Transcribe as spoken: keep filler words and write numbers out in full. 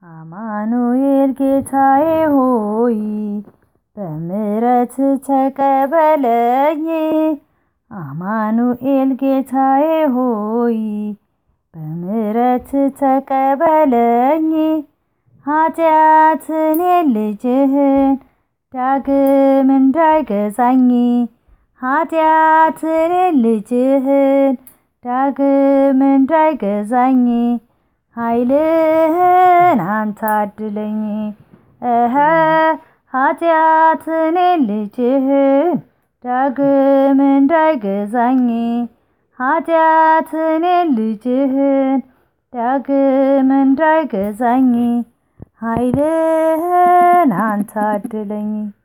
አማኑኤል ጌታዬ ሆይ በምሕረት ተቀበለኝ። አማኑኤል ጌታዬ ሆይ በምሕረት ተቀበለኝ። ኃጢአትን ልጅህን ዳግም እንዳይገዛኝ ኃጢአትን ልጅህን ዳግም እንዳይገዛኝ ኃይልህን አንተ አድለኝ። እኸ ኃጢአትን ልጅህን ዳግም እንዳይገዛኝ ኃጢአትን ልጅህን ዳግም እንዳይገዛኝ ኃይልህን አንተ አድለኝ።